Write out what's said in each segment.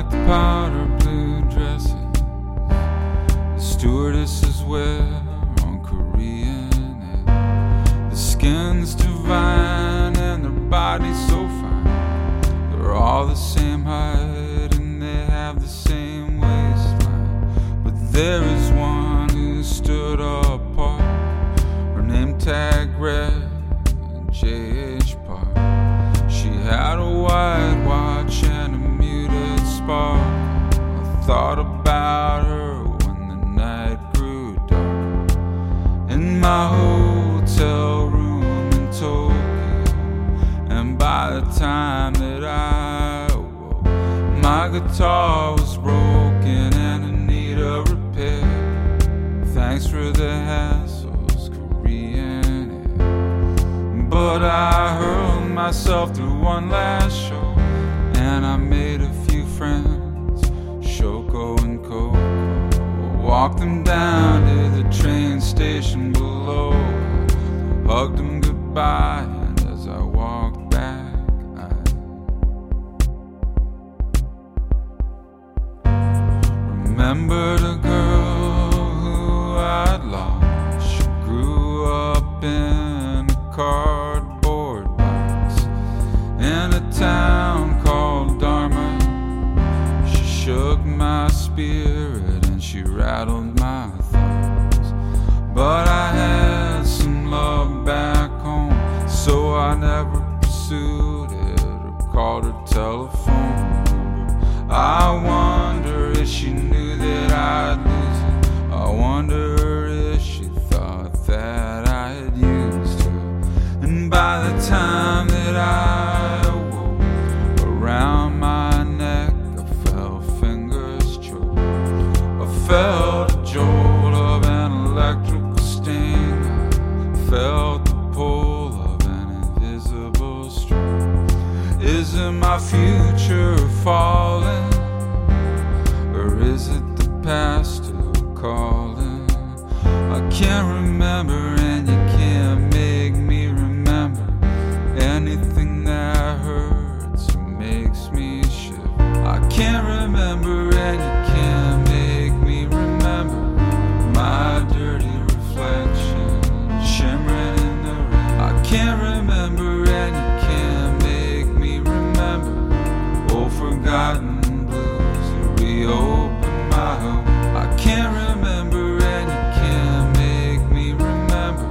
like the powder blue dresses the stewardesses wear on Korean Air. The skin's divine and their bodies so fine. They're all the same height and they have the same waistline. But there is one who stood apart. Her name tag read J.H. Park. She had a white watch and a muted spark. I thought about her when the night grew dark. In my hotel room in Tokyo, and by the time that I awoke, my guitar was broken and in need of repair. Thanks for the hassles, Korean Air. But I hurled myself through one last show, and I made a few friends, Shoko and Coco. Walked them down to the train station below, hugged them goodbye, and as I walked back, I remembered a girl who I'd lost. She grew up in a cardboard box in a town called Dharma. She shook my spirit and she rattled my thoughts. But I had some love back home, so I never pursued it or called her telephone number. I wonder if she knew that I'd lose it. I wonder if she thought that I had used her. And by the time that I awoke, around my neck I felt fingers choke. I felt a jolt of an electrical sting. I felt the pull of an invisible string. Is it my future falling, or is it the past still calling? I can't remember, and you can't make me remember anything that hurts or makes me shiver. I can't remember, and you can't make me remember my dirty reflection shimmering in the rain. I can't remember, and you can't make me remember old forgotten blues that reopen my home. I can't remember, and you can't make me remember.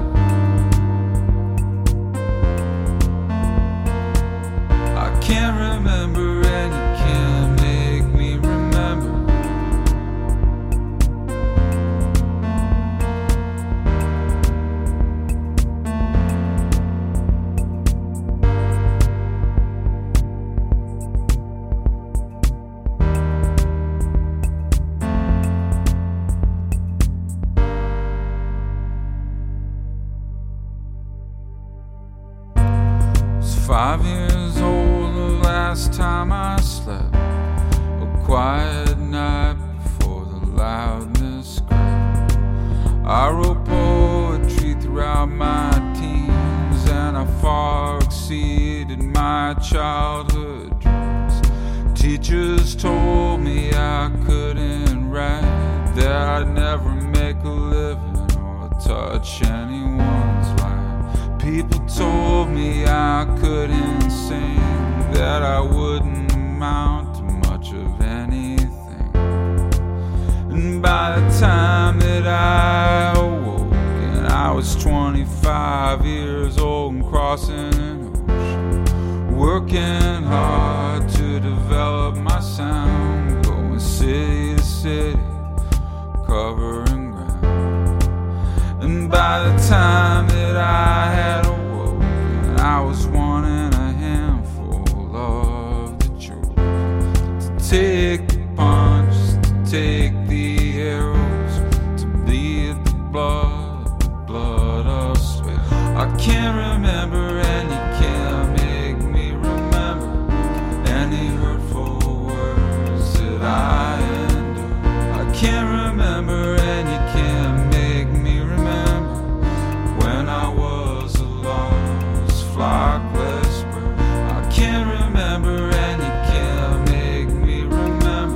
I can't remember, and you can't make me remember. I was 5 years old the last time I slept, a quiet night before the loudness crept. I wrote poetry throughout my teens, and I far exceeded my childhood dreams. Teachers told me I couldn't write, that I'd never make a living or touch anyone's life. People told me I couldn't sing, that I wouldn't amount to much of anything. And by the time that I awoke, and I was 25 years old and crossing an ocean, working hard to develop my sound, going city to city, covering ground. And by the time that I had awoke, and I was one in a handful of the truth, to take the punch, to take the arrows, to bleed the blood of sweat. I can't remember, and you can't make me remember any hurtful words that I endured. I can't remember, and you can't make me remember when I was a lost flockless bird. I can't remember, and you can't make me remember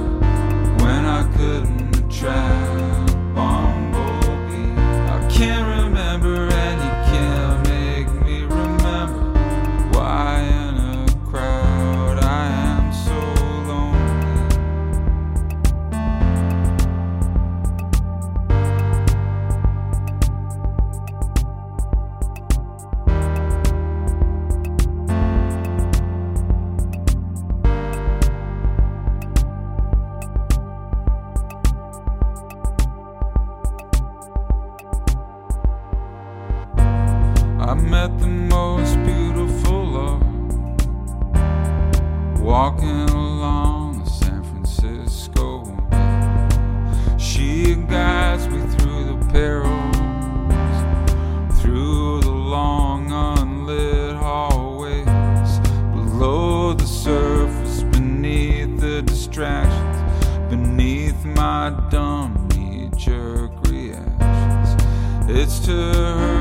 met the most beautiful love, walking along the San Francisco Bay. She guides me through the perils, through the long unlit hallways, below the surface, beneath the distractions, beneath my dumb knee-jerk reactions. It's to her